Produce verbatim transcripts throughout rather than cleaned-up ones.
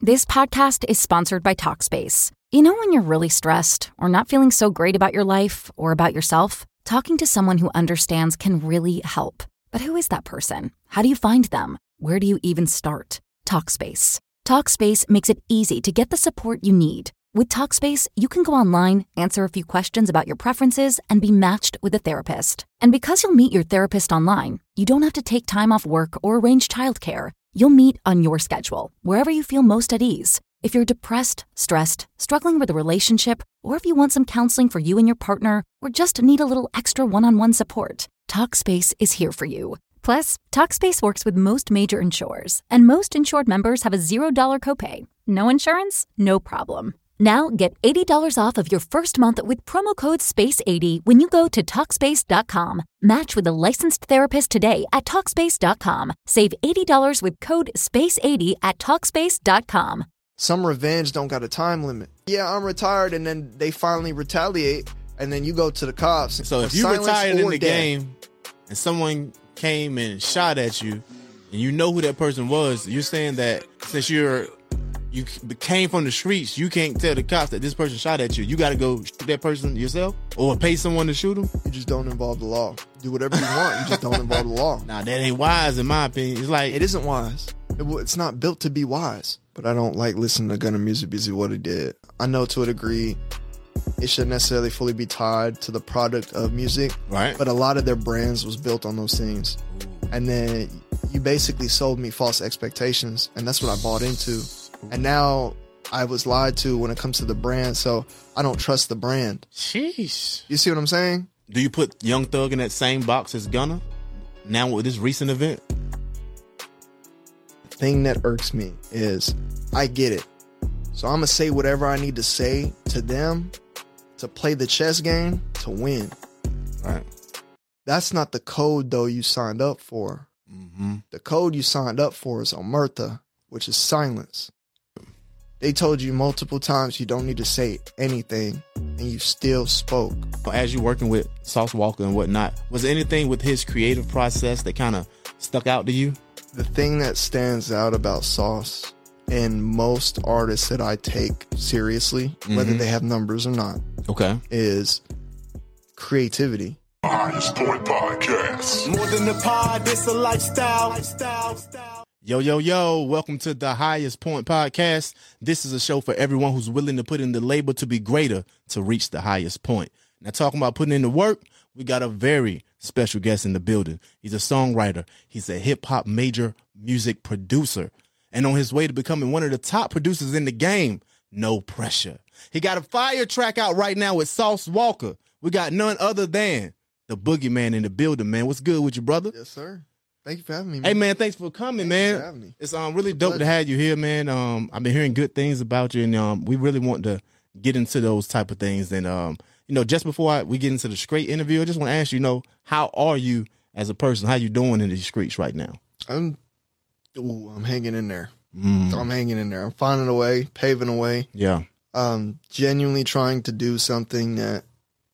This podcast is sponsored by Talkspace. You know when you're really stressed or not feeling so great about your life or about yourself? Talking to someone who understands can really help. But who is that person? How do you find them? Where do you even start? Talkspace. Talkspace makes it easy to get the support you need. With Talkspace, you can go online, answer a few questions about your preferences, and be matched with a therapist. And because you'll meet your therapist online, you don't have to take time off work or arrange childcare. You'll meet on your schedule, wherever you feel most at ease. If you're depressed, stressed, struggling with a relationship, or if you want some counseling for you and your partner, or just need a little extra one-on-one support, Talkspace is here for you. Plus, Talkspace works with most major insurers, and most insured members have a zero dollar copay. No insurance? No problem. Now get eighty dollars off of your first month with promo code space eighty when you go to Talkspace dot com. Match with a licensed therapist today at Talkspace dot com. Save eighty dollars with code space eighty at Talkspace dot com. Some revenge don't got a time limit. Yeah, I'm retired, and then they finally retaliate, and then you go to the cops. So if you retired in the death. game and someone came and shot at you, and you know who that person was, you're saying that since you're you came from the streets, you can't tell the cops that this person shot at you. You got to go shoot that person yourself or pay someone to shoot them? You just don't involve the law. Do whatever you want. You just don't involve the law. Nah, that ain't wise in my opinion. It's like... It isn't wise. It, it's not built to be wise. But I don't like listening to Gunna music because of what he did. I know to a degree it shouldn't necessarily fully be tied to the product of music. Right. But a lot of their brands was built on those things. And then you basically sold me false expectations. And that's what I bought into. And now I was lied to when it comes to the brand, so I don't trust the brand. Sheesh. You see what I'm saying? Do you put Young Thug in that same box as Gunna now with this recent event? The thing that irks me is I get it. So I'm going to say whatever I need to say to them to play the chess game to win. Right. That's not the code, though, you signed up for. Mm-hmm. The code you signed up for is omerta, which is silence. They told you multiple times you don't need to say anything, and you still spoke. As you're working with Sauce Walka and whatnot, was there anything with his creative process that kind of stuck out to you? The thing that stands out about Sauce and most artists that I take seriously, mm-hmm. whether they have numbers or not, okay, is creativity. Highest Point Podcast. More than a pod, it's a lifestyle. lifestyle, lifestyle. Yo, yo, yo, welcome to the Highest Point Podcast. This is a show for everyone who's willing to put in the labor to be greater to reach the highest point. Now, talking about putting in the work, we got a very special guest in the building. He's a songwriter. He's a hip-hop major music producer. And on his way to becoming one of the top producers in the game, no pressure. He got a fire track out right now with Sauce Walka. We got none other than the Boogeyman in the building, man. What's good with you, brother? Yes, sir. Thank you for having me, man. Hey, man, thanks for coming, Thank man. You for having me. It's um really dope to have you here, man. Um, I've been hearing good things about you, and um, we really want to get into those type of things. And um, you know, just before I, we get into the straight interview, I just want to ask you, you know, how are you as a person? How you doing in these streets right now? I'm, ooh, I'm hanging in there. Mm. I'm hanging in there. I'm finding a way, paving a way. Yeah. Um, genuinely trying to do something that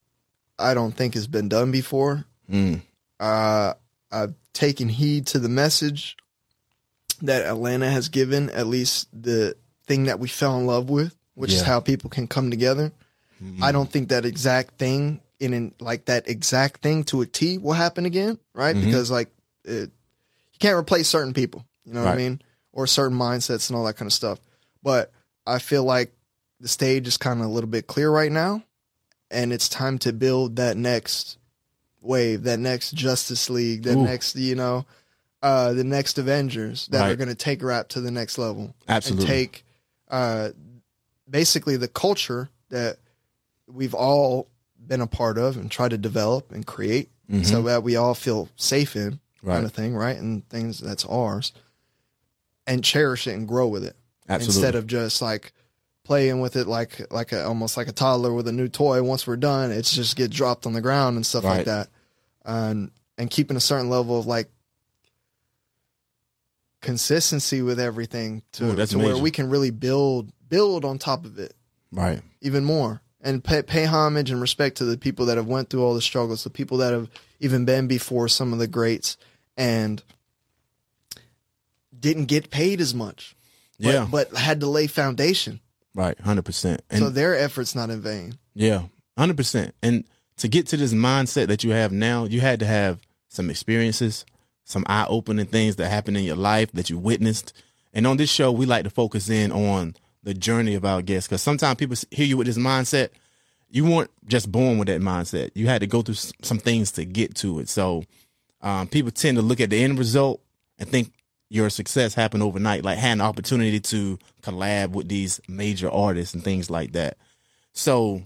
I don't think has been done before. Mm. Uh, I've taken heed to the message that Atlanta has given, at least the thing that we fell in love with, which yeah. is how people can come together. Mm-hmm. I don't think that exact thing in an, like that exact thing to a T will happen again, right? Mm-hmm. Because like it, you can't replace certain people, you know right. what I mean? Or certain mindsets and all that kind of stuff. But I feel like the stage is kind of a little bit clear right now, and it's time to build that next wave, that next Justice League, that Ooh. next, you know, uh, the next Avengers that right. are going to take rap to the next level. Absolutely. And take uh, basically the culture that we've all been a part of and try to develop and create mm-hmm. so that we all feel safe in right. kind of thing, right? And things that's ours, and cherish it and grow with it. Absolutely. Instead of just like playing with it like like a, almost like a toddler with a new toy. Once we're done, it's just get dropped on the ground and stuff right. like that. And and keeping a certain level of like consistency with everything to, Ooh, to where we can really build build on top of it, right? Even more, and pay, pay homage and respect to the people that have went through all the struggles, the people that have even been before some of the greats and didn't get paid as much. But, Yeah. but had to lay foundation. Right. one hundred percent. And So their effort's not in vain. yeah, one hundred percent. And to get to this mindset that you have now, you had to have some experiences, some eye-opening things that happened in your life that you witnessed. And on this show, we like to focus in on the journey of our guests, because sometimes people hear you with this mindset. You weren't just born with that mindset. You had to go through some things to get to it. So um, people tend to look at the end result and think your success happened overnight, like having the opportunity to collab with these major artists and things like that. So,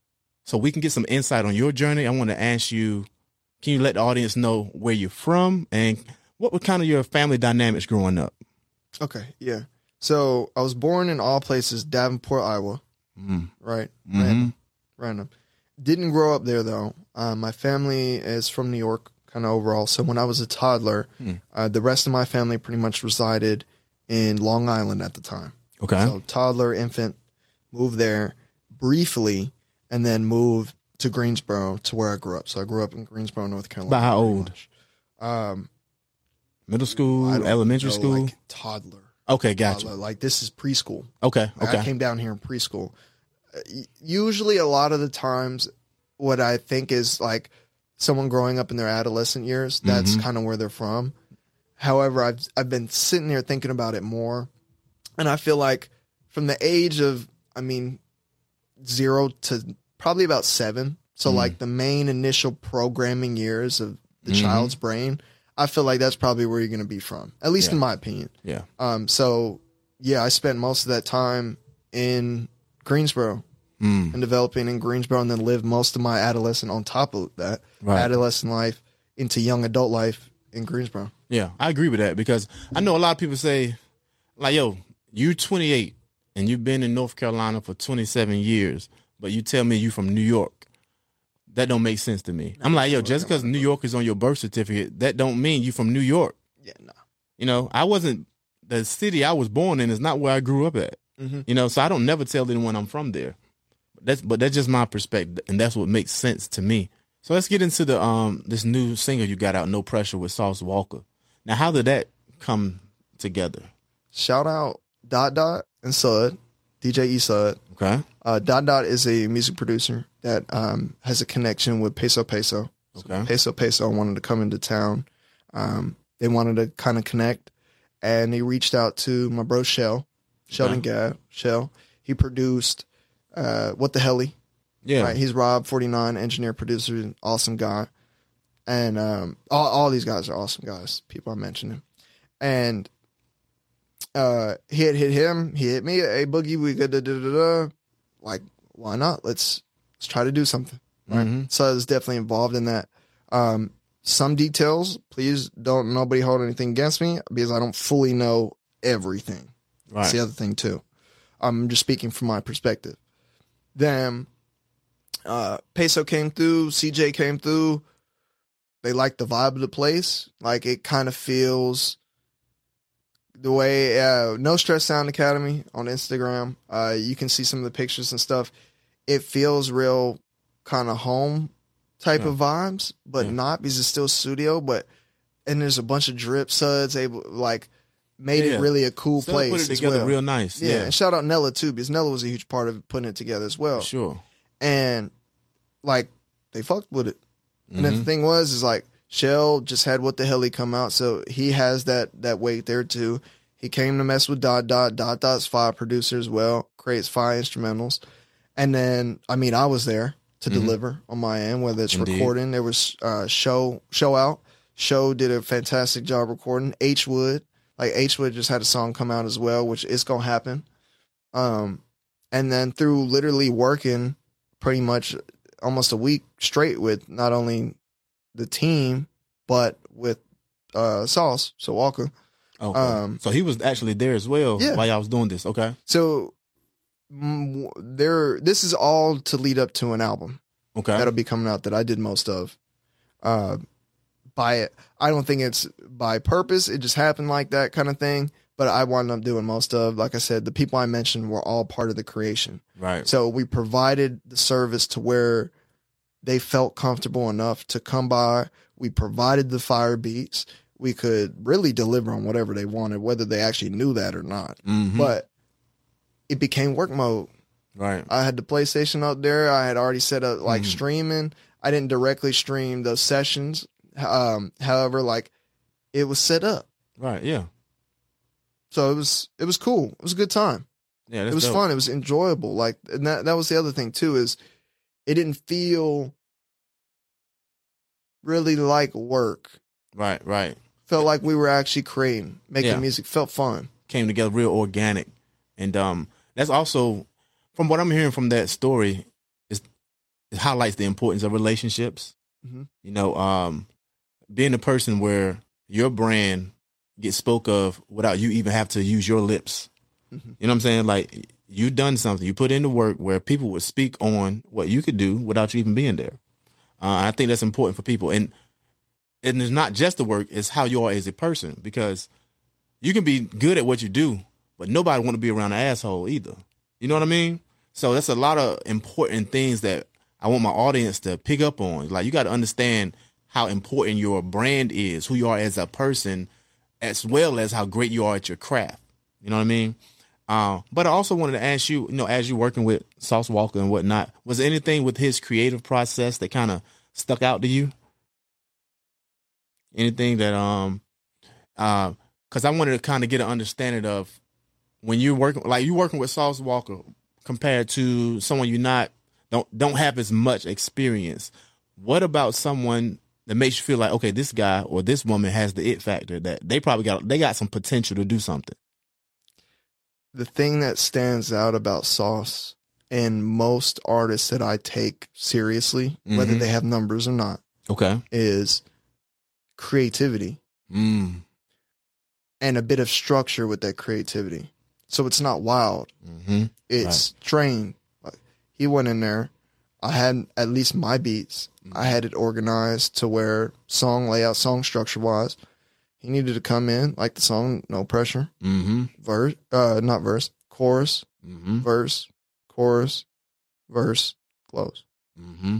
so we can get some insight on your journey. I want to ask you, can you let the audience know where you're from and what were kind of your family dynamics growing up? Okay, yeah. So I was born in all places, Davenport, Iowa. Mm. Right? Mm-hmm. Random. Random. Didn't grow up there, though. Uh, my family is from New York, kind of overall. So when I was a toddler, Mm. uh, the rest of my family pretty much resided in Long Island at the time. Okay. So toddler, infant, moved there briefly, and then moved to Greensboro, to where I grew up. So I grew up in Greensboro, North Carolina. About how pretty old? much. Um, Middle I school, don't elementary know, school? like toddler. Okay, gotcha. Toddler. Like this is preschool. Okay, okay. I came down here in preschool. Uh, y- Usually, a lot of the times, what I think is like someone growing up in their adolescent years, that's Mhm. kind of where they're from. However, I've I've been sitting here thinking about it more, and I feel like from the age of, I mean, zero to probably about seven, so Mhm. like the main initial programming years of the Mhm. child's brain, I feel like that's probably where you're going to be from, at least Yeah. in my opinion. Yeah. Um, so yeah, I spent most of that time in Greensboro Mm. and developing in Greensboro, and then lived most of my adolescent on top of that Right. adolescent life into young adult life in Greensboro. Yeah, I agree with that, because I know a lot of people say, like, yo, you twenty-eight and you've been in North Carolina for twenty-seven years, but you tell me you from New York. That don't make sense to me. I'm like, yo, just because New York is on your birth certificate, that don't mean you from New York. Yeah, no. You know, I wasn't, the city I was born in is not where I grew up at. Mm-hmm. You know, so I don't never tell anyone I'm from there. That's but that's just my perspective, and that's what makes sense to me. So let's get into the um this new single you got out, No Pressure, with Sauce Walker. Now, how did that come together? Shout out Dot Dot and Sud, D J E Sud. Okay. Uh, Dot Dot is a music producer that um, has a connection with Peso Peso. So Okay. Peso Peso wanted to come into town. Um, they wanted to kind of connect, and he reached out to my bro Shell, Sheldon Okay. Gab, Shell. He produced uh, What the Helly. Yeah. Right? He's Rob forty-nine, engineer, producer, awesome guy. And um, all, all these guys are awesome guys, people I'm mentioning. And uh, he had hit him, he hit me, hey, Boogie, we good, da, da, da, da. Like, why not? Let's let's try to do something. Right? Mhm. So I was definitely involved in that. Um, some details, please don't nobody hold anything against me, because I don't fully know everything. Right. That's the other thing too. I'm just speaking from my perspective. Then uh, Peso came through, C J came through. They liked the vibe of the place. Like, it kind of feels the way uh, No Stress Sound Academy on Instagram. Uh, you can see some of the pictures and stuff. It feels real kind of home type Yeah. of vibes, but Yeah. not, because it's still studio. But and there's a bunch of drip suds able like made Yeah. it really a cool So place put it as together well. real nice. Yeah, Yeah. and shout out Nella too, because Nella was a huge part of putting it together as well. Sure. And like, they fucked with it. And then the Mhm. thing was, is like, Shell just had What the Hell he come out, so he has that that weight there too. He came to mess with Dot Dot. Dot Dot's fire producer as well, creates fire instrumentals. And then, I mean, I was there to Mhm. deliver on my end, whether it's Indeed. recording. There was uh, show show out. Show did a fantastic job recording. H Wood, like H Wood just had a song come out as well, which is gonna happen. Um, and then through literally working pretty much almost a week straight with not only the team but with uh, Sauce, so Walker. Okay. Um, so he was actually there as well Yeah. while y'all was doing this. Okay. So mm, there, this is all to lead up to an album Okay. that'll be coming out that I did most of. Uh, by it, I don't think it's by purpose. It just happened like that kind of thing. But I wound up doing most of. Like I said, the people I mentioned were all part of the creation. Right. So we provided the service to where they felt comfortable enough to come by. We provided the fire beats. we could really deliver on whatever they wanted, whether they actually knew that or not. Mhm. But it became work mode. Right. I had the PlayStation up there. I had already set up like Mhm. streaming. I didn't directly stream those sessions. Um, however, like it was set up. Right. Yeah. So it was it was cool. It was a good time. Yeah. That's It was dope. fun. It was enjoyable. Like, and that that was the other thing too, is it didn't feel really like work. Right. Right. Felt like we were actually creating, making Yeah. music. Felt fun. Came together real organic, and um, that's also from what I'm hearing from that story. Is it highlights the importance of relationships. Mhm. You know, um, being a person where your brand gets spoke of without you even have to use your lips. Mhm. You know what I'm saying? Like you done something, you put in the work where people would speak on what you could do without you even being there. Uh, I think that's important for people, and and it's not just the work; it's how you are as a person. Because you can be good at what you do, but nobody want to be around an asshole either. You know what I mean? So that's a lot of important things that I want my audience to pick up on. Like you got to understand how important your brand is, who you are as a person, as well as how great you are at your craft. You know what I mean? Uh, but I also wanted to ask you, you know, as you're working with Sauce Walka and whatnot, was there anything with his creative process that kind of stuck out to you? Anything that, um, uh, cause I wanted to kind of get an understanding of when you're working, like you working with Sauce Walka compared to someone you're not, don't, don't have as much experience. What about someone that makes you feel like, okay, this guy or this woman has the it factor that they probably got, they got some potential to do something? The thing that stands out about Sauce and most artists that I take seriously, whether Mhm. they have numbers or not, Okay. is creativity Mm. and a bit of structure with that creativity. So it's not wild. Mm-hmm. It's trained. Like, he went in there. I had at least my beats. I had it organized to where song layout, song structure wise, he needed to come in like the song, no pressure, Mm-hmm. verse, uh, not verse, chorus, Mm-hmm. verse, chorus, verse, close. Mm-hmm.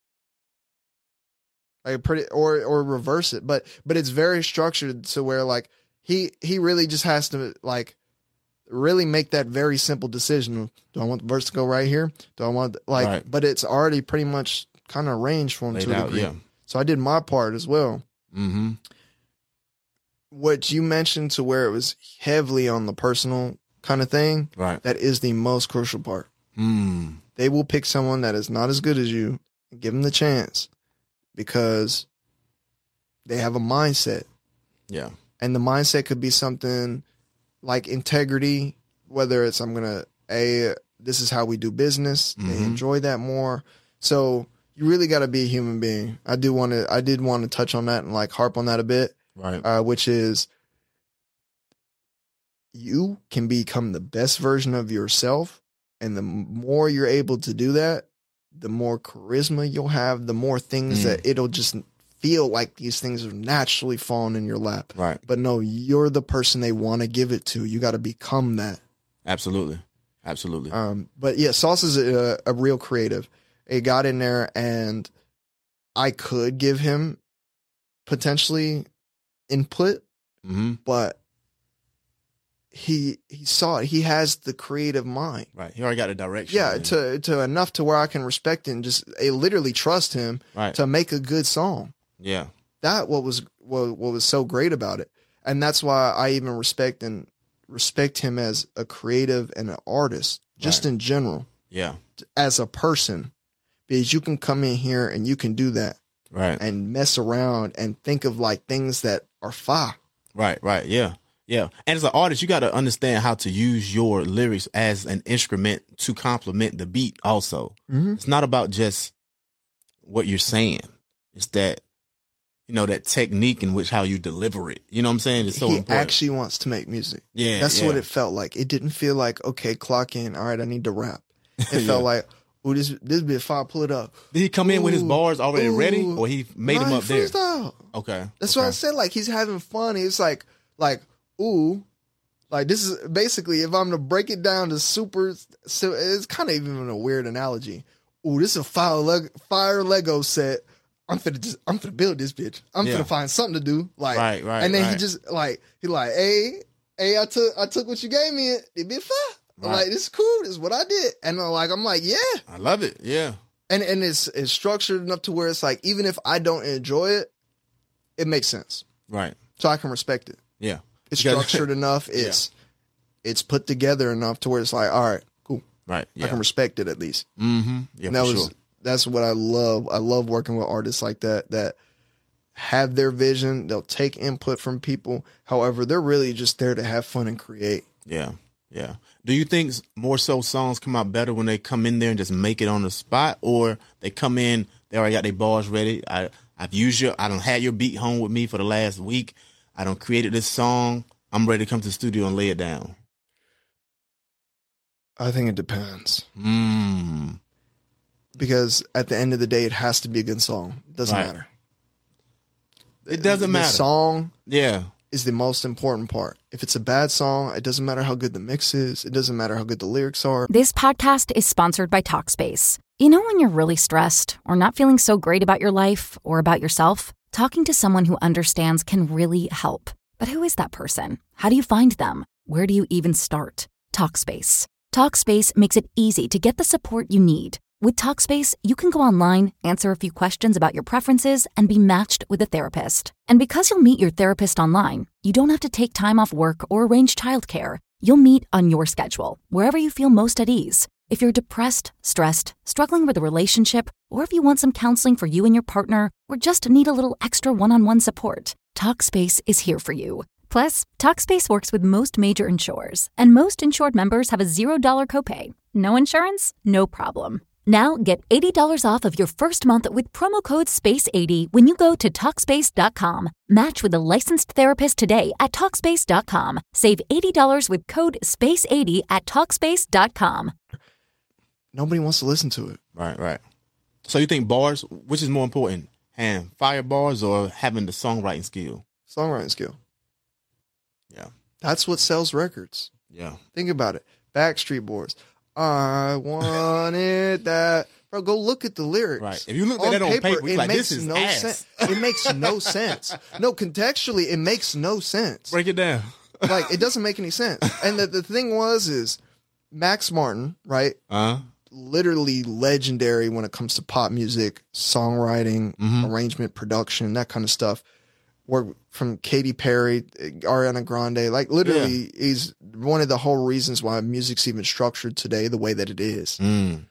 Like pretty, or or reverse it, but but it's very structured to where like he he really just has to like really make that very simple decision. Do I want the verse to go right here? Do I want like? Right. But it's already pretty much kind of arranged for him Laid to a out, degree. yeah. So I did my part as well. Mm-hmm. What you mentioned to where it was heavily on the personal kind of thing, Right. that is the most crucial part. Mm. They will pick someone that is not as good as you and give them the chance because they have a mindset. Yeah. And the mindset could be something like integrity, whether it's I'm going to, A, this is how we do business. They Mhm. enjoy that more. So you really got to be a human being. I do want to, I did want to touch on that and like harp on that a bit, Right. uh, which is you can become the best version of yourself. And the more you're able to do that, the more charisma you'll have, the more things Mm. that it'll just feel like these things are naturally falling in your lap. Right. But no, you're the person they want to give it to. You got to become that. Absolutely. Absolutely. Um, but yeah, Sauce is a, a real creative. He got in there and I could give him potentially input, Mm-hmm. but he he saw it. He has the creative mind. Right. He already got a direction. Yeah, and- to to enough to where I can respect and just I literally trust him right. to make a good song. Yeah. That what was what, what was so great about it, and that's why I even respect and respect him as a creative and an artist, just Right. in general, Yeah. as a person, because you can come in here and you can do that Right. and mess around and think of like things that are fire. Right. Right. Yeah. Yeah. And as an artist, you got to understand how to use your lyrics as an instrument to complement the beat also. Mm-hmm. It's not about just what you're saying. It's that, you know, that technique in which how you deliver it. You know what I'm saying? It's so He important. actually wants to make music. yeah. That's yeah. what it felt like. It didn't feel like, okay, clock in. All right, I need to rap. It Yeah. felt like, oh, this this bit fire, pull it up. Did he come in with his Ooh, bars already ready, ooh. or he made Nah, them he up there? freestyle. Okay. That's okay. what I said. Like he's having fun. It's like like ooh, like this is basically if I'm to break it down to super. So it's kind of even a weird analogy. Ooh, this is a fire leg, fire Lego set. I'm finna just, I'm finna build this bitch. I'm Yeah. finna find something to do. Like, Right, right, and then he right. just like, he like, hey, hey, I took, I took what you gave me. It be fine. I'm Right. like, this is cool. This is what I did. And I'm like, I'm like, yeah. I love it. Yeah. And and it's it's structured enough to where it's like, even if I don't enjoy it, it makes sense. Right. So I can respect it. Yeah. It's Because- structured enough. It's it's put together enough to where it's like, all right, cool. Right. I Yeah. can respect it at least. Mm-hmm. Yeah, And that for was sure. that's what I love. I love working with artists like that that have their vision. They'll take input from people. However, they're really just there to have fun and create. Yeah. Yeah. Do you think more so songs come out better when they come in there and just make it on the spot, or they come in, they already got their bars ready? I, I've used your, I don't had your beat home with me for the last week. I don't created this song. I'm ready to come to the studio and lay it down. I think it depends. Mm. Because at the end of the day, it has to be a good song. It doesn't Right. matter. It doesn't the matter. song Yeah. is the most important part. If it's a bad song, it doesn't matter how good the mix is. It doesn't matter how good the lyrics are. This podcast is sponsored by Talkspace. You know when you're really stressed or not feeling so great about your life or about yourself? Talking to someone who understands can really help. But who is that person? How do you find them? Where do you even start? Talkspace. Talkspace makes it easy to get the support you need. With Talkspace, you can go online, answer a few questions about your preferences, and be matched with a therapist. And because you'll meet your therapist online, you don't have to take time off work or arrange childcare. You'll meet on your schedule, wherever you feel most at ease. If you're depressed, stressed, struggling with a relationship, or if you want some counseling for you and your partner, or just need a little extra one-on-one support, Talkspace is here for you. Plus, Talkspace works with most major insurers, and most insured members have a zero dollar copay. No insurance? No problem. Now get eighty dollars off of your first month with promo code space eighty when you go to Talkspace dot com. Match with a licensed therapist today at Talkspace dot com. Save eighty dollars with code space eighty at Talkspace dot com. Nobody wants to listen to it. Right, right. So you think bars, which is more important, having fire bars or having the songwriting skill? Songwriting skill. Yeah, That's what sells records. yeah, Think about it. Backstreet Boys. I wanted that. Bro, go look at the lyrics. right. If you look at that on paper, you're it like, makes this is no ass. sense. It makes no sense. No, contextually, it makes no sense. Break it down. Like, it doesn't make any sense. And the, the thing was, is Max Martin, right? Uh, Literally legendary when it comes to pop music, songwriting, Mhm. arrangement, production, that kind of stuff. Work from Katy Perry, Ariana Grande, like literally he's one of the whole reasons why music's even structured today the way that it is. mm,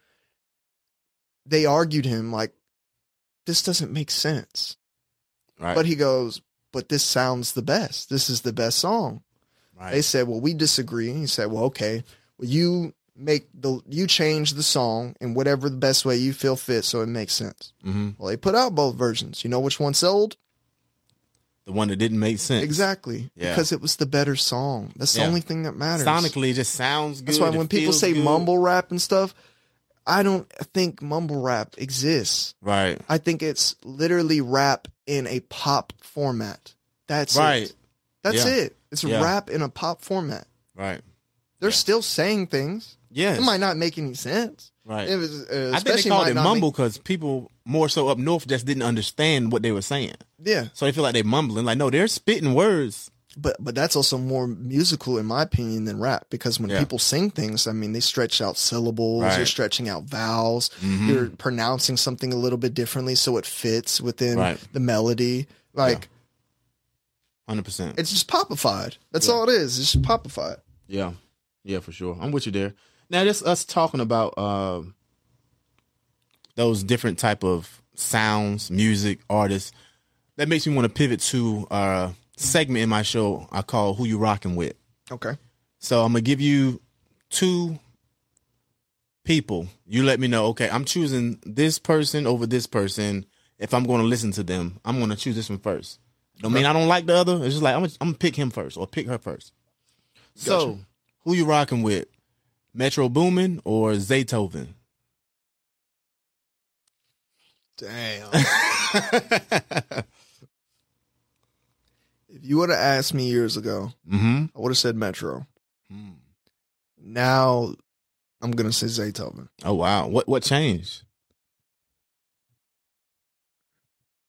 They argued him like, this doesn't make sense. right, But he goes, but this sounds the best. This is the best song. right. They said, well, we disagree. He said, well, okay, well, you make the, you change the song in whatever the best way you feel fit so it makes sense. hmm Well, they put out both versions. You know which one sold? The one that didn't make sense. Exactly. Yeah. Because it was the better song. That's the Yeah. only thing that matters. Sonically, it just sounds good. That's why it when people feels say good. mumble rap and stuff, I don't think mumble rap exists. right, I think it's literally rap in a pop format. That's right, it. That's Yeah. it. It's Yeah. rap in a pop format. right. They're Yeah. still saying things. Yes, It might not make any sense. right. It was, uh, I think especially they called might it not mumble because people more so up north just didn't understand what they were saying. Make, yeah, So they feel like they mumbling. Like, no, they're spitting words. but but that's also more musical in my opinion than rap because when Yeah. people sing things, I mean, they stretch out syllables, Right. you're stretching out vowels, Mhm. you're pronouncing something a little bit differently so it fits within Right. the melody. Like one hundred percent. it's just popified. That's Yeah. all it is. It's just popified. Yeah, yeah, for sure. I'm with you there. Now, just us talking about uh, those different type of sounds, music, artists. That makes me want to pivot to a segment in my show I call "Who You Rocking With." Okay. So I'm gonna give you two people. You let me know. Okay, I'm choosing this person over this person. If I'm going to listen to them, I'm going to choose this one first. Don't mean I don't like the other. It's just like I'm gonna, I'm gonna pick him first or pick her first. So, Gotcha. who you rocking with? Metro Boomin or Zaytoven? Damn. If you would have asked me years ago, mm-hmm. I would have said Metro. Mm. Now I'm gonna say Zaytoven. Oh wow. What what changed?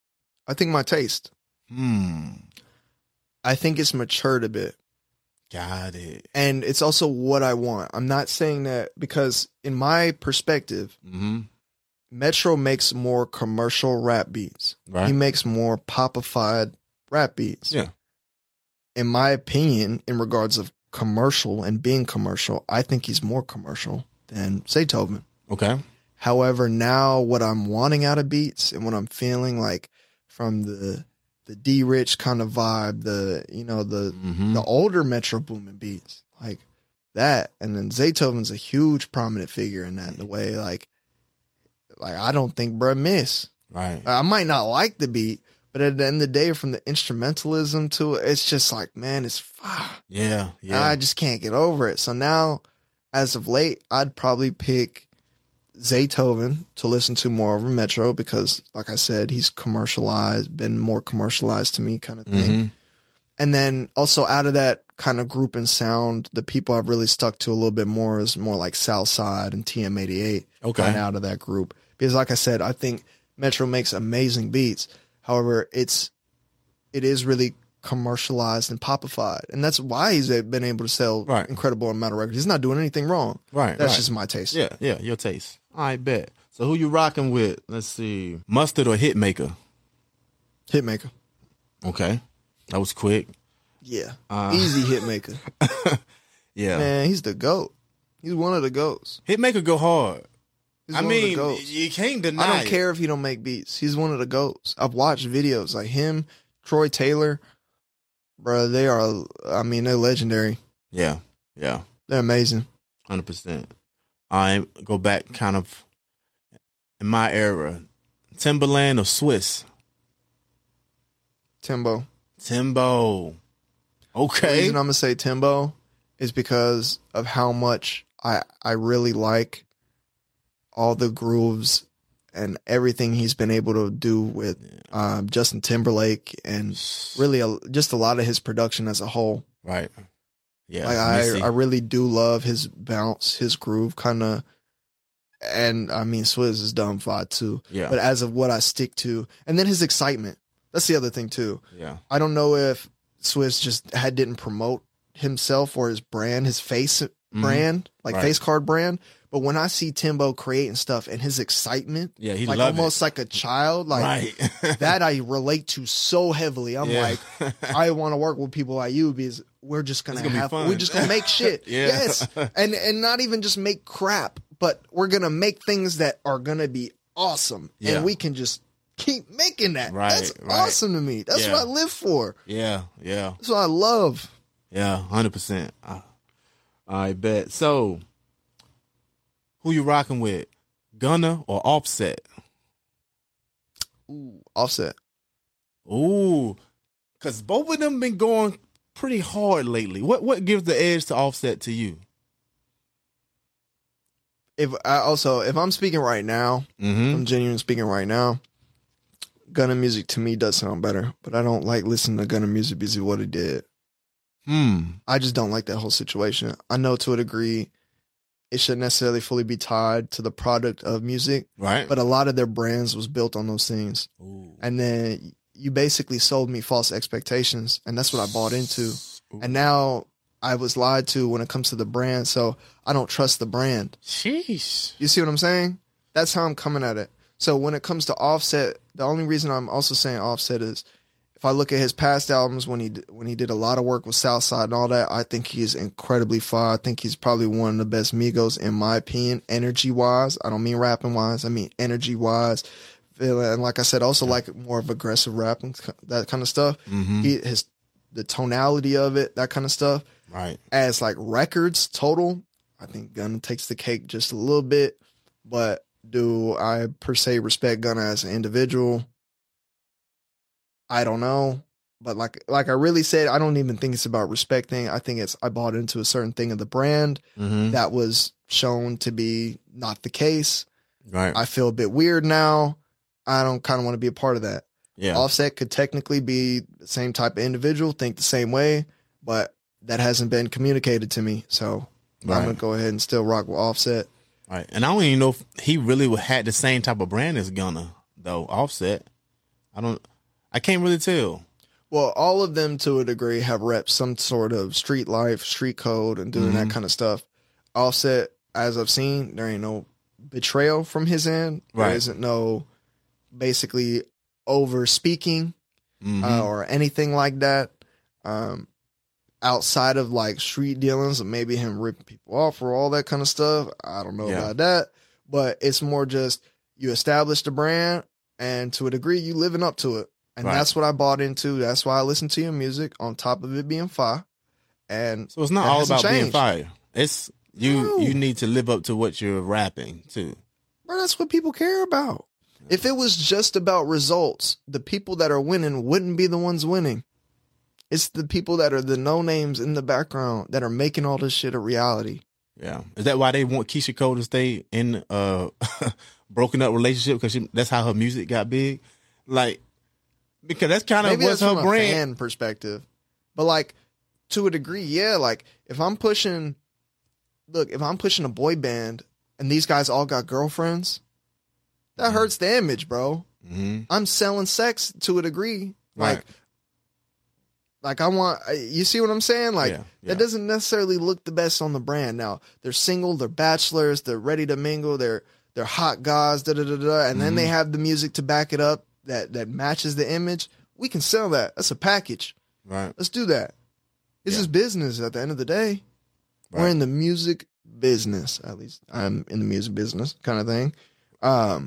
I think my taste. Hmm. I think it's matured a bit. Got it. And it's also what I want. I'm not saying that because in my perspective, Mm-hmm. Metro makes more commercial rap beats. Right. He makes more popified rap beats. Yeah. In my opinion, in regards of commercial and being commercial, I think he's more commercial than Zaytoven. Okay. However, now what I'm wanting out of beats and what I'm feeling like from the the D Rich kind of vibe, the you know the Mm-hmm. the older Metro Boomin beats like that, and then Zaytoven's a huge prominent figure in that. The way like like I don't think bruh miss. Right. I might not like the beat, but at the end of the day, from the instrumentalism to it, it's just like man, it's ah, Yeah. Yeah. I just can't get over it. So now, as of late, I'd probably pick Zaytoven to listen to more over Metro because, like I said, he's commercialized, been more commercialized to me kind of thing. Mhm. And then also out of that kind of group and sound, the people I've really stuck to a little bit more is more like Southside and T M eighty-eight. Okay. Kind of out of that group. Because like I said, I think Metro makes amazing beats. However, it's, it is really commercialized and popified. And that's why he's been able to sell Right. incredible amount of records. He's not doing anything wrong. Right. That's right. just my taste. Yeah. Yeah. Your taste. I bet. So who you rocking with? Let's see. Mustard or Hitmaker? Hitmaker. Okay. That was quick. Yeah. Uh, Easy Hitmaker. Yeah. Man, he's the GOAT. He's one of the GOATs. Hitmaker go hard. He's I one of the mean, GOATs. you can't deny I don't it. care if he don't make beats. He's one of the GOATs. I've watched videos like him, Troy Taylor. Bro, they are, I mean, they're legendary. Yeah. Yeah. They're amazing. one hundred percent. I go back kind of in my era. Timberland or Swiss? Timbo. Timbo. The Okay. reason I'm going to say Timbo is because of how much I, I really like all the grooves and everything he's been able to do with um, Justin Timberlake and really a, just a lot of his production as a whole. Right. Yeah. Like Missy. I, I really do love his bounce, his groove kind of, and I mean Swizz is dumb fight too. Yeah. But as of what I stick to, and then his excitement. That's the other thing too. Yeah. I don't know if Swizz just had didn't promote himself or his brand, his face brand, like Right. face card brand. But when I see Timbo creating stuff and his excitement, Yeah, he like love almost it. like a child, like Right. that I relate to so heavily. I'm Yeah. like, I want to work with people like you because we're just gonna It's gonna be have, fun. we're just gonna make shit. Yeah. Yes, and and not even just make crap, but we're gonna make things that are gonna be awesome, Yeah. and we can just keep making that. Right, That's right. awesome to me. That's Yeah. what I live for. Yeah. Yeah. That's what I love. Yeah. one hundred percent. I, I bet. So, who you rocking with? Gunna or Offset? Ooh, Offset. Ooh. Because both of them been going pretty hard lately. What what gives the edge to Offset to you? If I also if I'm speaking right now, Mm-hmm. I'm genuinely speaking right now. Gunna music to me does sound better, but I don't like listening to Gunna music because of what he did. Hmm. I just don't like that whole situation. I know to a degree it shouldn't necessarily fully be tied to the product of music, Right. but a lot of their brands was built on those things. Ooh. And then you basically sold me false expectations, and that's what I bought into. Ooh. And now I was lied to when it comes to the brand, so I don't trust the brand. Sheesh. You see what I'm saying? That's how I'm coming at it. So when it comes to Offset, the only reason I'm also saying Offset is if I look at his past albums when he d- when he did a lot of work with Southside and all that, I think he's incredibly far. I think he's probably one of the best Migos in my opinion, energy wise. I don't mean rapping wise. I mean energy wise. And like I said, also like more of aggressive rap and that kind of stuff. Mm-hmm. He his the tonality of it, that kind of stuff. Right. As like records total, I think Gunna takes the cake just a little bit. But do I per se respect Gunna as an individual? I don't know. But like like I really said, I don't even think it's about respecting. I think it's I bought into a certain thing of the brand Mm-hmm. that was shown to be not the case. Right. I feel a bit weird now. I don't kind of want to be a part of that. yeah. Offset could technically be the same type of individual, think the same way, but that hasn't been communicated to me. So Right. I'm gonna go ahead and still rock with Offset. Right. And I don't even know if he really would had the same type of brand as Gunna, though. Offset. I don't I can't really tell. Well, all of them to a degree have repped some sort of street life, street code, and doing Mm-hmm. that kind of stuff. Offset, as I've seen, there ain't no betrayal from his end. Right. There isn't no basically over speaking Mm-hmm. uh, or anything like that. Um, outside of like street dealings and maybe him ripping people off or all that kind of stuff. I don't know Yeah. about that, but it's more just you establish the brand and to a degree you living up to it. And Right. that's what I bought into. That's why I listen to your music on top of it being fire. And So it's not that all hasn't about being changed. fire. It's you. No. You need to live up to what you're rapping too. Bro, that's what people care about. If it was just about results, the people that are winning wouldn't be the ones winning. It's the people that are the no names in the background that are making all this shit a reality. Yeah. Is that why they want Keisha Cole to stay in a broken up relationship? Because that's how her music got big. Like, because that's kind of Maybe what's that's her from a brand. fan perspective. But like to a degree, yeah. Like if I'm pushing, look, if I'm pushing a boy band and these guys all got girlfriends, that Mm-hmm. hurts the image, bro. hmm I'm selling sex to a degree. Like, Right. like I want, you see what I'm saying? Like Yeah, yeah. that doesn't necessarily look the best on the brand. Now they're single, they're bachelors, they're ready to mingle, they're they're hot guys, da da da da, and then they Mm-hmm. have the music to back it up that that matches the image. We can sell that. That's a package. Right. Let's do that. This Yeah. is business at the end of the day. We're Right. in the music business, at least I'm in the music business kind of thing. Um,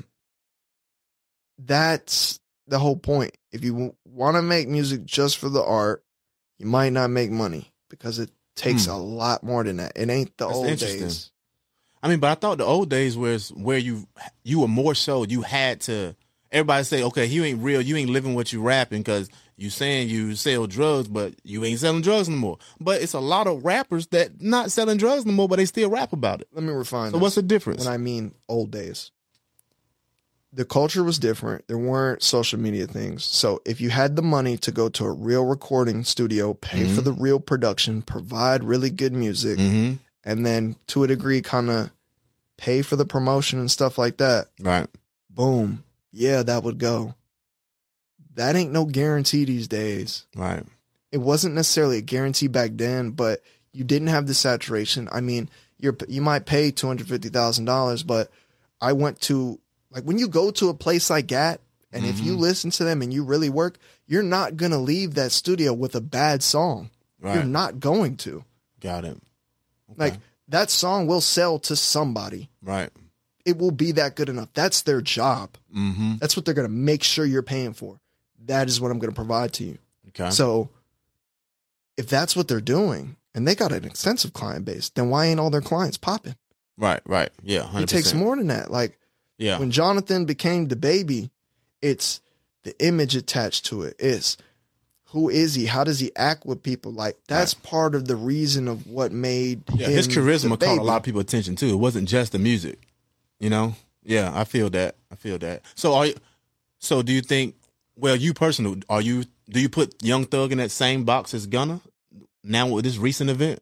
that's the whole point. If you w- want to make music just for the art, you might not make money because it takes Hmm. a lot more than that. It ain't the That's old interesting. days. I mean, but I thought the old days was where you you were more so you had to. Everybody say, okay, you ain't real, you ain't living what you rapping because you saying you sell drugs, but you ain't selling drugs no more. But it's a lot of rappers that not selling drugs no more, but they still rap about it. Let me refine So that. what's the difference? When I mean old days, the culture was different. There weren't social media things. So if you had the money to go to a real recording studio, pay for the real production, provide really good music, mm-hmm. and then to a degree kind of pay for the promotion and stuff like that, Right. boom, yeah, that would go. That ain't no guarantee these days. Right. It wasn't necessarily a guarantee back then, but you didn't have the saturation. I mean, you're you might pay two hundred fifty thousand dollars, but I went to, like, when you go to a place like that, and if you listen to them and you really work, you're not gonna leave that studio with a bad song. Right. You're not going to. Got it. Like, that song will sell to somebody. Right. It will be that good enough. That's their job. Mm-hmm. That's what they're gonna make sure you're paying for. That is what I'm gonna provide to you. Okay. So if that's what they're doing and they got an extensive client base, then why ain't all their clients popping? right. Right. Yeah. one hundred It takes percent. more than that. Like Yeah. when Jonathan became the baby, it's the image attached to it. It's who is he? How does he act with people? Like that's part of the reason of what made Yeah, him his the charisma caught baby. a lot of people's attention too. It wasn't just the music, you know. Yeah, I feel that. I feel that. So, are you, so do you think? Well, you personally, are you? Do you put Young Thug in that same box as Gunna now with this recent event?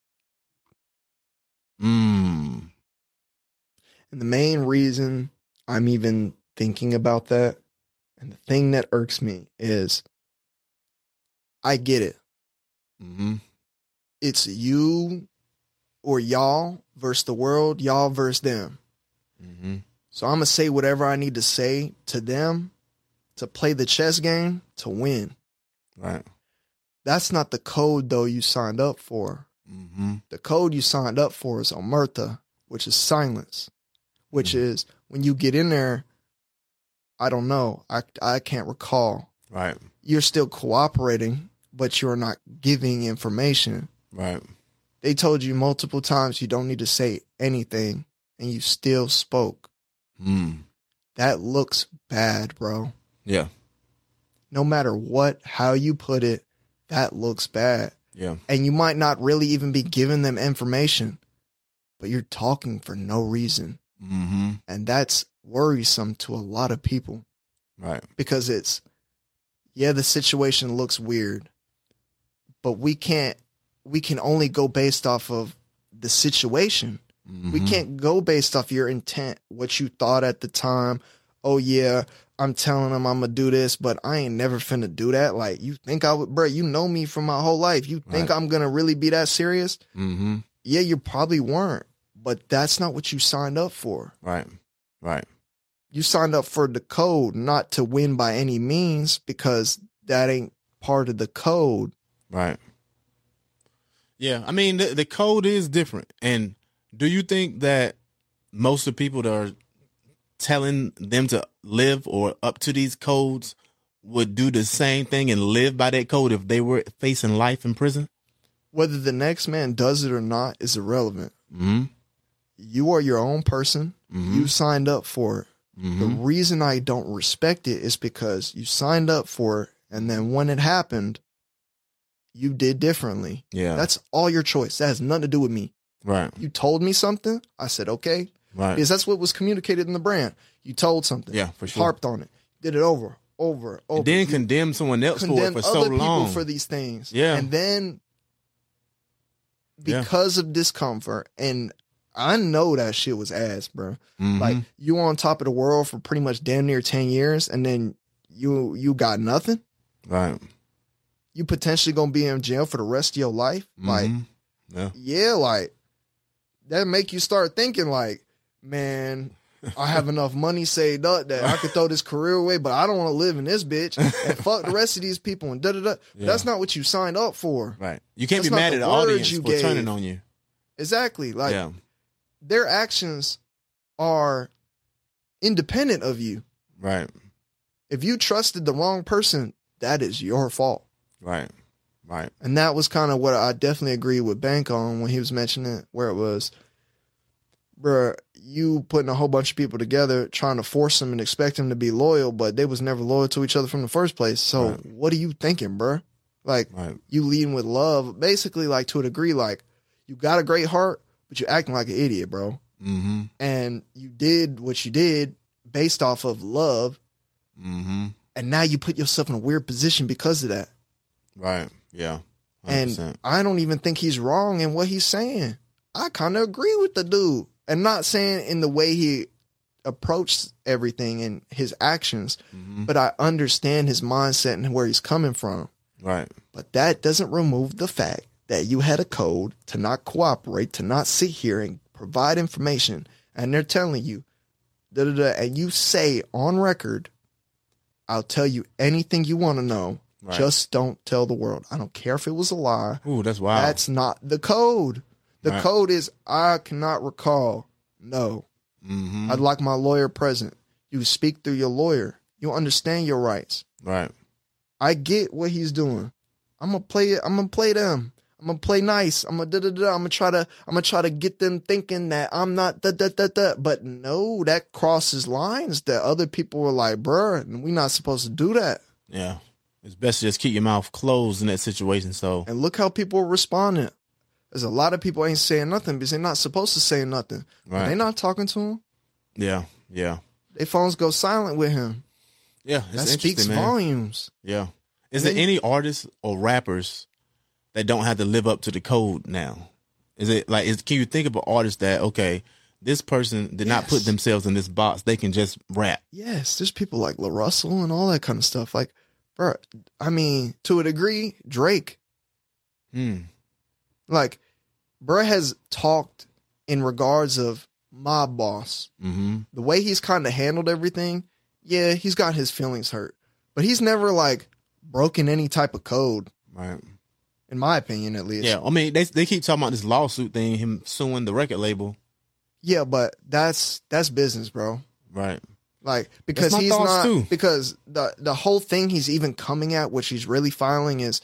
Hmm. And the main reason I'm even thinking about that, and the thing that irks me is, I get it. Mm-hmm. It's you or y'all versus the world, y'all versus them. Mm-hmm. So I'm going to say whatever I need to say to them to play the chess game to win. Right. That's not the code, though, you signed up for. Mm-hmm. The code you signed up for is omerta, which is silence, which Mhm. is when you get in there, I don't know, I, I can't recall. Right. You're still cooperating, but you're not giving information. Right. They told you multiple times you don't need to say anything, and you still spoke. Mm. That looks bad, bro. Yeah. No matter what, how you put it, that looks bad. Yeah. And you might not really even be giving them information, but you're talking for no reason. Mm-hmm. And that's worrisome to a lot of people Right. because it's, yeah, the situation looks weird, but we can't, we can only go based off of the situation. Mm-hmm. We can't go based off your intent, what you thought at the time, oh yeah, I'm telling him I'm gonna do this, but I ain't never finna do that. Like, you think I would, bro, you know me from my whole life. You think Right. I'm gonna really be that serious? Mm-hmm. Yeah, you probably weren't, but that's not what you signed up for. Right. Right. You signed up for the code, not to win by any means, because that ain't part of the code. Right. Yeah, I mean, the, the code is different. And do you think that most of the people that are telling them to live or up to these codes would do the same thing and live by that code if they were facing life in prison? Whether the next man does it or not is irrelevant. Mm-hmm. You are your own person. Mm-hmm. You signed up for it. Mm-hmm. The reason I don't respect it is because you signed up for it, and then when it happened, you did differently. Yeah. That's all your choice. That has nothing to do with me. Right. You told me something. I said, okay. Right. Because that's what was communicated in the brand. You told something. Yeah, for sure. Harped on it. Did it over, over, over. And then You condemn someone else for it condemned for so other long. people for these things. Yeah. And then Yeah. because of discomfort, and I know that shit was ass, bro. Mhm. Like, you on top of the world for pretty much damn near ten years, and then you you got nothing. Right. You potentially gonna be in jail for the rest of your life. Like, Mhm. Yeah. yeah, like that make you start thinking like, man, I have enough money saved up that I could throw this career away, but I don't want to live in this bitch and fuck the rest of these people and da da da. Yeah. That's not what you signed up for. Right. You can't That's be not mad the at the words audience you for gave. turning on you. Exactly. Like, yeah. their actions are independent of you. Right. If you trusted the wrong person, that is your fault. Right. Right. And that was kind of what I definitely agree with Bank on when he was mentioning it, where it was, bruh, you putting a whole bunch of people together trying to force them and expect them to be loyal, but they was never loyal to each other from the first place. So Right. what are you thinking, bruh? Like, Right. you leading with love, basically, like, to a degree, like, you got a great heart, but you're acting like an idiot, bro. Mm-hmm. And you did what you did based off of love, Mm-hmm. and now you put yourself in a weird position because of that. Right. Yeah. one hundred percent. And I don't even think he's wrong in what he's saying. I kind of agree with the dude. And not saying in the way he approached everything and his actions, Mhm. but I understand his mindset and where he's coming from. Right. But that doesn't remove the fact that you had a code to not cooperate, to not sit here and provide information. And they're telling you, da da da, and you say on record, I'll tell you anything you want to know. Right. Just don't tell the world. I don't care if it was a lie. Ooh, that's wild. That's not the code. The Right. code is, I cannot recall. No. Mm-hmm. I'd like my lawyer present. You speak through your lawyer. You understand your rights. Right. I get what he's doing. I'm gonna play it. I'm gonna play them. I'm gonna play nice. I'm gonna da da da. I'm gonna try to. I'm gonna try to get them thinking that I'm not da da da da. But no, that crosses lines that other people were like, bruh, we're not supposed to do that. Yeah. It's best to just keep your mouth closed in that situation. So And look how people are responding. There's a lot of people ain't saying nothing because they're not supposed to say nothing. Right. They're not talking to him. yeah, yeah, Their phones go silent with him. yeah. It's That speaks interesting, man. volumes. Yeah. Is Then- there any artists or rappers that don't have to live up to the code now? Is it like, is, can you think of an artist that, okay, this person did not put Yes. themselves in this box. They can just rap. Yes, there's people like La Russell and all that kind of stuff. Like, bro, I mean, to a degree, Drake. Hmm. Like, bruh has talked in regards of Mob Boss. Mm-hmm. The way he's kind of handled everything, yeah, he's got his feelings hurt. But he's never, like, broken any type of code, Right. in my opinion, at least. Yeah. I mean, they they keep talking about this lawsuit thing, him suing the record label. Yeah, but that's that's business, bro. Right. Like, because my he's thoughts, not, too. because the the whole thing he's even coming at, which he's really filing, is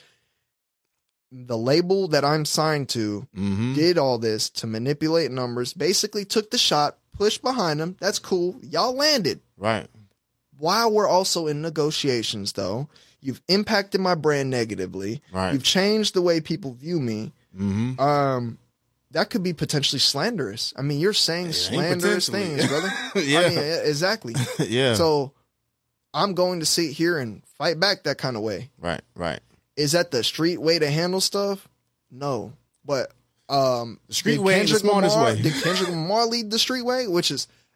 the label that I'm signed to Mm-hmm. did all this to manipulate numbers, basically took the shot, pushed behind him. That's cool. Y'all landed. Right. While we're also in negotiations, though, you've impacted my brand negatively. Right. You've changed the way people view me. Mm-hmm. Um, that could be potentially slanderous. I mean, you're saying It ain't slanderous potentially. things, brother. Yeah. I mean, e- exactly. yeah. So I'm going to sit here and fight back that kind of way. right. Right. Is that the street way to handle stuff? No. But um, The street did way ain't the Kendrick smartest Lamar- way. Did Kendrick Lamar lead the street way? Which is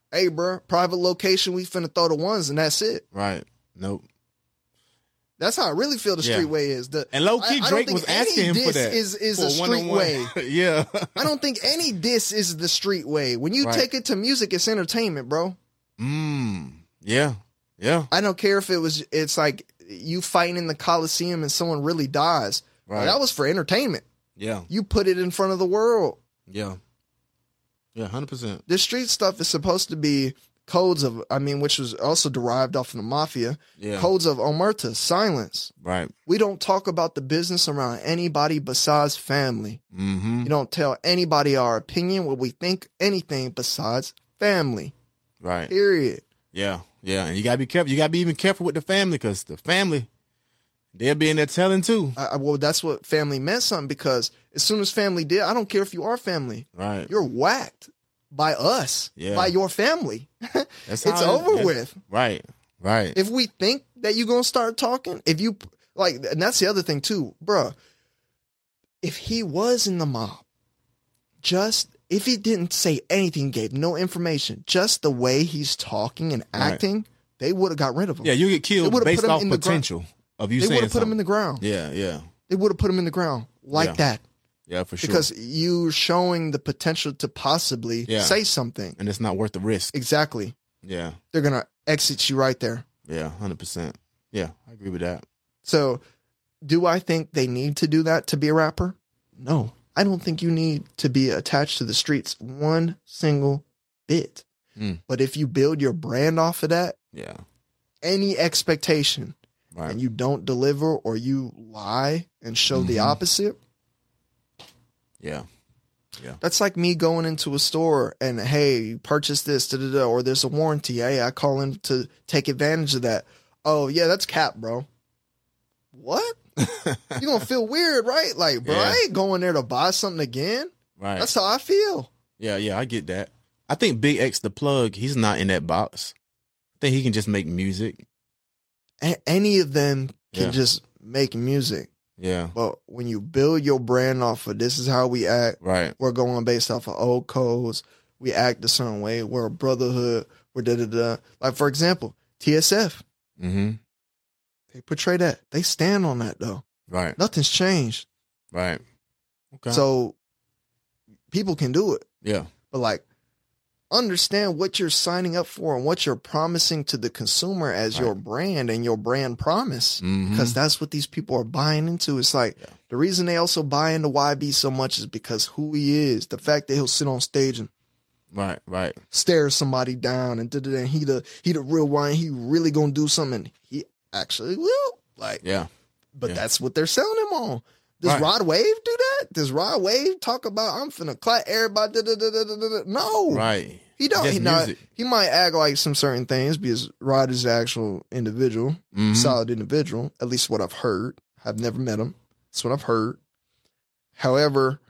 hey, bro, private location, we finna throw the ones and that's it. Right. Nope. That's how I really feel the Yeah. streetway is. The, And low key, I- I don't Drake think was asking any him for diss that. Is, is for a one-on-one. streetway. Yeah. I don't think any diss is the streetway. When you Right. take it to music, it's entertainment, bro. Mm. Yeah. Yeah. I don't care if it was, it's like you fighting in the Coliseum and someone really dies. Right. That was for entertainment. Yeah. You put it in front of the world. Yeah. Yeah. Hundred percent. This street stuff is supposed to be codes of, I mean, which was also derived off of the mafia. Yeah. Codes of omerta, silence. Right. We don't talk about the business around anybody besides family. Mm-hmm. You don't tell anybody our opinion, what we think, anything besides family. Right. Period. Yeah. Yeah. And you gotta be careful. You gotta be even careful with the family, because the family, they'll be in there telling too. I, I- well, that's what family meant something, because as soon as family did, I don't care if you are family. Right. You're whacked by us, Yeah. by your family. That's It's how it- over that's- with. Right. Right. If we think that you're going to start talking, if you, like, and that's the other thing too, bruh. If he was in the mob, just, if he didn't say anything, gave no information, just the way he's talking and Right. acting, they would have got rid of him. yeah, you get They killed would've based put him off in the gro- potential of you They saying would have put him in the something. ground. Yeah. Yeah. They would have put him in the ground like Yeah. that. Yeah. For sure. Because you're showing the potential to possibly Yeah. say something. and it's not worth the risk. Exactly. Yeah. They're going to exit you right there. Yeah. Hundred percent. Yeah. I agree with that. So, do I think they need to do that to be a rapper? No. I don't think you need to be attached to the streets one single bit. Mm. But if you build your brand off of that, Yeah. any expectation, Right. and you don't deliver or you lie and show the Mhm. opposite, Yeah. that's like me going into a store and, hey, purchase this, da, da, da, or there's a warranty. Hey, I call in to take advantage of that. Oh, yeah, that's cap, bro. What? You're going to feel weird, right? Like, bro, Yeah. I ain't going there to buy something again. Right. That's how I feel. Yeah. Yeah. I get that. I think Big X the Plug, he's not in that box. I think he can just make music. A- any of them can Yeah. just make music. Yeah. But when you build your brand off of this is how we act, Right. we're going based off of old codes. We act a certain way. We're a brotherhood. We're da da da. Like, for example, T S F. Mm-hmm. They portray that. They stand on that, though. Right. Nothing's changed. Right. Okay. So people can do it. yeah. But, like, understand what you're signing up for and what you're promising to the consumer as Right. your brand and your brand promise. Mhm. Because that's what these people are buying into. It's like Yeah. the reason they also buy into Y B so much is because who he is. The fact that he'll sit on stage and Right. Right. stare somebody down and da da da. And he the he the real one. He really gonna do something. He actually will. Like, Yeah. but Yeah. that's what they're selling him on. Does Right. Rod Wave do that? Does Rod Wave talk about I'm finna clap everybody? Da, da, da, da, da, da. No, Right. he don't. Just He not. music. He might act like some certain things because Rod is an actual individual, Mhm. solid individual. At least what I've heard. I've never met him. That's what I've heard. However,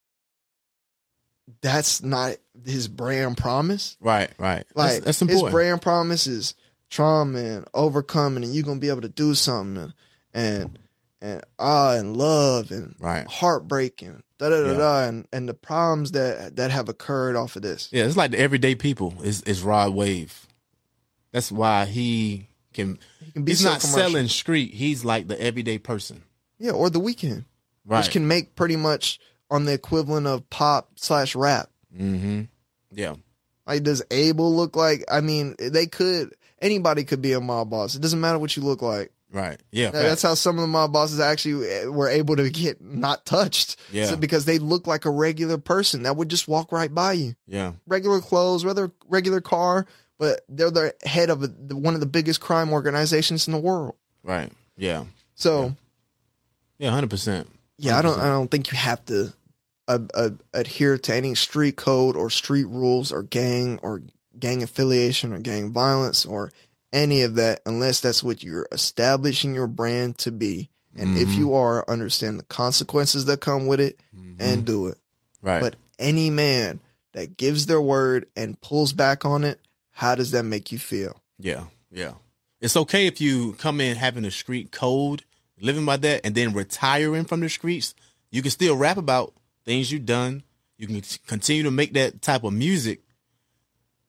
that's not his brand promise. Right. Right. Like that's, that's his important. brand promise is trauma and overcoming, and you're gonna be able to do something, and and, and ah and love and Right. heartbreaking, da da da Yeah. da, and and the problems that that have occurred off of this. Yeah. It's like the everyday people is is Rod Wave. That's why he can. He can be He's so not commercial. selling street. He's like the everyday person. Yeah, or The Weeknd, Right. which can make pretty much on the equivalent of pop slash rap. Mm-hmm. Yeah. Like, does Abel look like? I mean, they could. Anybody could be a mob boss. It doesn't matter what you look like. Right. Yeah. That- That's how some of the mob bosses actually were able to get not touched. Yeah. So, because they look like a regular person that would just walk right by you. Yeah. Regular clothes, rather regular car, but they're the head of a, one of the biggest crime organizations in the world. Right. Yeah. So, Yeah. Hundred percent. yeah, I don't, I don't think you have to uh, uh, adhere to any street code or street rules or gang or gang affiliation or gang violence or any of that unless that's what you're establishing your brand to be. And if Mhm. you are, understand the consequences that come with it and do it. Right. But any man that gives their word and pulls back on it, how does that make you feel? Yeah, yeah. It's okay if you come in having a street code, living by that, and then retiring from the streets. You can still rap about things you've done. You can continue to make that type of music,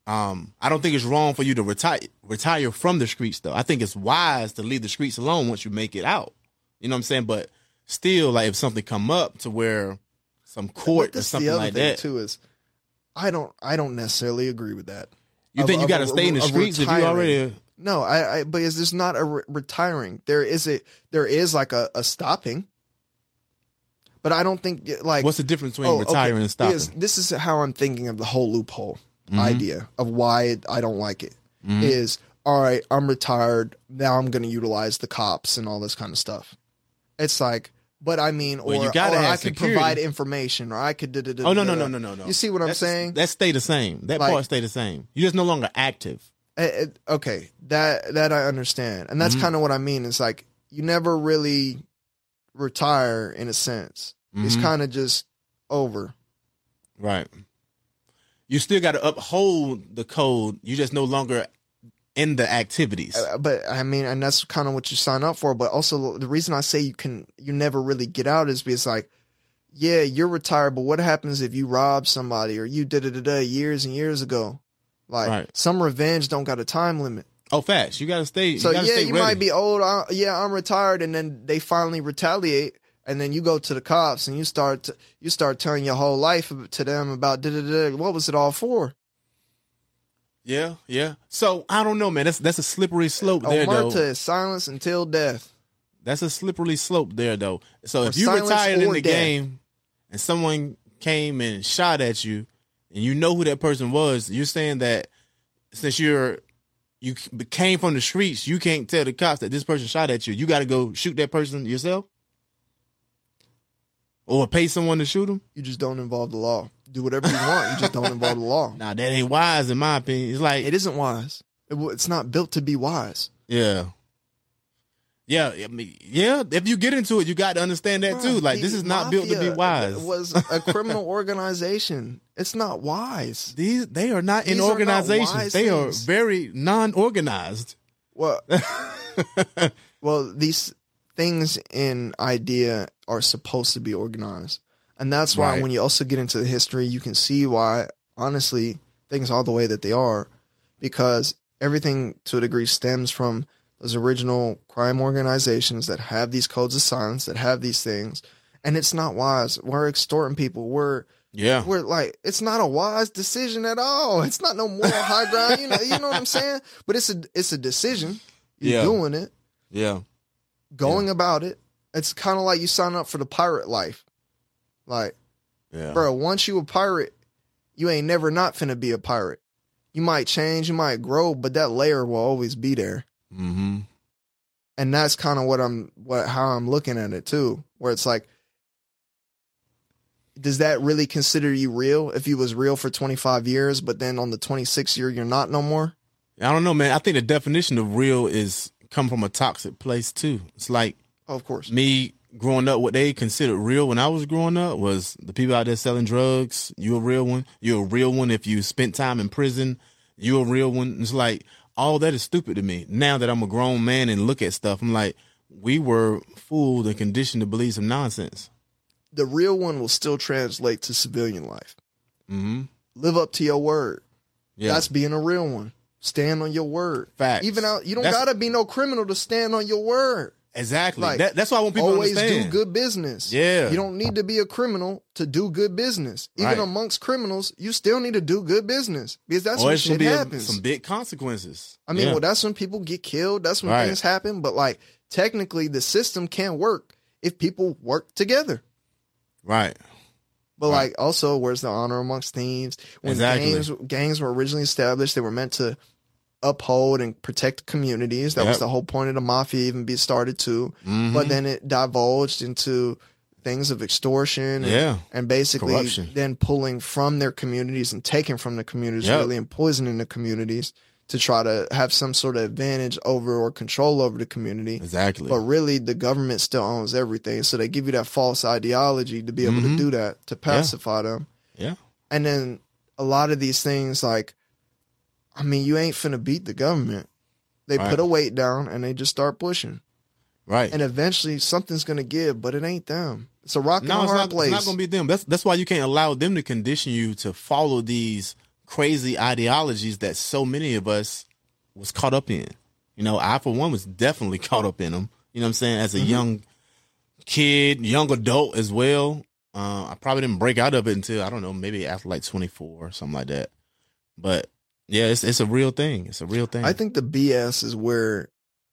Um, I don't think it's wrong for you to retire retire from the streets, though. I think it's wise to leave the streets alone once you make it out. You know what I'm saying? But still, like if something come up to where some court or something the other like thing that, too is I don't I don't necessarily agree with that. you Of- think you of- got to of- stay in the of streets if you retiring. already? No, I, I but it's just not a re- retiring. There is a there is like a, a stopping, but I don't think like What's the difference between oh, retiring okay. and stopping? Because this is how I'm thinking of the whole loophole Mm-hmm. idea of why it, I don't like it. Is all right. I'm retired now. I'm going to utilize the cops and all this kind of stuff. It's like, but I mean, or, Well, you gotta or have I could security. provide information, or I could. Oh no no no no no no! You see what I'm That's- saying? That stay the same. That Like- part stay the same. You're just no longer active. Eh, eh, okay, that that I understand, and that's Mhm. kind of what I mean. It's like you never really retire in a sense. It's Mhm. kind of just over. Right. You still got to uphold the code. You just no longer in the activities. Uh, But I mean, and that's kind of what you sign up for. But also, the reason I say you can, you never really get out is because, like, yeah, you're retired, but what happens if you rob somebody or you did it years and years ago? Like, Right. some revenge don't got a time limit. Oh, facts. You got to stay. So you gotta yeah, stay you ready. might be old. Uh, yeah, I'm retired, and then they finally retaliate, and then you go to the cops and you start to, you start telling your whole life to them about da da da. What was it all for? Yeah, yeah. So I don't know, man. That's that's a slippery slope there, Omerta though. is silence until death. That's a slippery slope there, though. So Or if you silence retired in or the death. game and someone came and shot at you, and you know who that person was, you're saying that since you're you came from the streets, you can't tell the cops that this person shot at you. You got to go shoot that person yourself, or pay someone to shoot him. You just don't involve the law. Do whatever you want. You just don't involve the law. Nah, that ain't wise in my opinion. It's like It isn't wise. It, w- it's not built to be wise. yeah. Yeah, I mean, yeah. If you get into it, you got to understand that too. Bruh, Like the this is not built to be mafia wise. Was a criminal organization. It's not wise. These they are not in These are not organizations. wise They things. are very non-organized. Well, well, these things in idea are supposed to be organized, and that's why Right. when you also get into the history, you can see why, honestly, things are the way that they are, because everything to a degree stems from those original crime organizations that have these codes of silence, that have these things, and it's not wise. We're extorting people. We're Yeah, we're like, it's not a wise decision at all. It's not no moral high ground. You know, you know what I'm saying? But it's a it's a decision. You're Yeah. doing it, yeah, going about it. It's kind of like you sign up for the pirate life. Like, yeah. bro, once you a pirate, you ain't never not finna be a pirate. You might change, you might grow, but that layer will always be there. Mm-hmm. And that's kind of what I'm, what how I'm looking at it too. Where it's like, does that really consider you real? If you was real for twenty-five years, but then on the twenty-sixth year you're not no more. I don't know, man. I think the definition of real is come from a toxic place too. It's like Oh, of course. me growing up. What they considered real when I was growing up was the people out there selling drugs. You a real one. You're a real one if you spent time in prison. You a real one. It's like all that is stupid to me. Now that I'm a grown man and look at stuff, I'm like, we were fooled and conditioned to believe some nonsense. The real one will still translate to civilian life. Mm-hmm. Live up to your word. Yeah, That's being a real one. Stand on your word. Facts. Even out, you don't That's- gotta be no criminal to stand on your word. exactly. Like, that, that's why I want people Always to understand. do good business. Yeah. You don't need to be a criminal to do good business. Even Right. amongst criminals, you still need to do good business because that's or when it should shit be a- happens. some big consequences. I mean, Yeah. well, that's when people get killed. That's when Right. things happen. But like, technically, the system can't work if people work together. right. But Right. like, also, where's the honor amongst thieves? When Exactly. gangs gangs were originally established, they were meant to uphold and protect communities. That was Yep. the whole point of the mafia even be started too. Mhm. But then it divulged into things of extortion and, Yeah. and basically Corruption. then pulling from their communities and taking from the communities Yep. really and poisoning the communities to try to have some sort of advantage over or control over the community. Exactly. But really, the government still owns everything. So they give you that false ideology to be able Mhm. to do that, to pacify them. yeah. And then a lot of these things, like, I mean, you ain't finna beat the government. They Right. put a weight down and they just start pushing. Right. And eventually something's going to give, but it ain't them. It's a rock and no, a it's hard not, place. it's not going to be them. That's that's why you can't allow them to condition you to follow these crazy ideologies that so many of us was caught up in. You know, I, for one, was definitely caught up in them. You know what I'm saying? As a mm-hmm. young kid, young adult as well. Uh, I probably didn't break out of it until, I don't know, maybe after like twenty-four or something like that. But yeah, it's it's a real thing. It's a real thing. I think the B S is where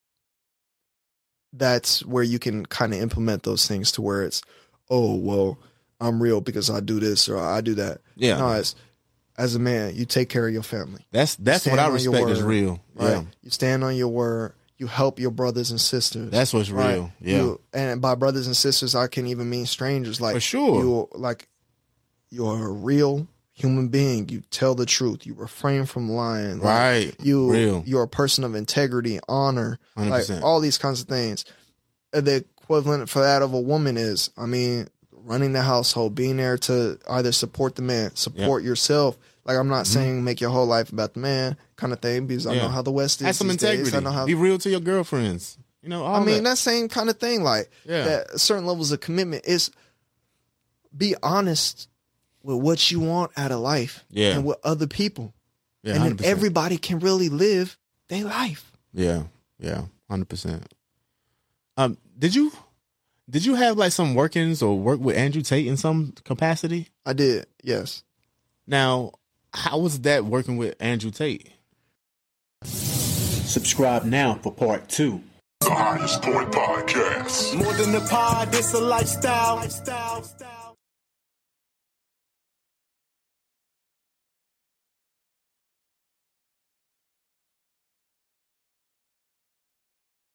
that's where you can kind of implement those things to where it's, oh, well, I'm real because I do this or I do that. Yeah. No, it's, as a man, you take care of your family. That's that's what I respect is real. Right? Yeah. You stand on your word. You help your brothers and sisters. That's what's right? real. Yeah. You, and by brothers and sisters, I can even mean strangers. Like, for sure. You like you're a real human being. You tell the truth. You refrain from lying. Like, right. You real. You're a person of integrity, honor, one hundred percent. Like all these kinds of things. The equivalent for that of a woman is, I mean, running the household, being there to either support the man, support yep. yourself. Like, I'm not mm-hmm. saying make your whole life about the man kind of thing, because yeah. I know how the West is. Have some integrity. Days. I know how, be real to your girlfriends. You know, all I mean, that. that same kind of thing. Like, yeah. that certain levels of commitment is be honest with what you want out of life yeah. and with other people. Yeah, and one hundred then percent. everybody can really live their life. Yeah, yeah, one hundred percent. Um, did you did you have like some workings or work with Andrew Tate in some capacity? I did, yes. Now, how was that working with Andrew Tate? Subscribe now for part two. The Highest Point Podcast. More than a pod, it's a lifestyle. lifestyle.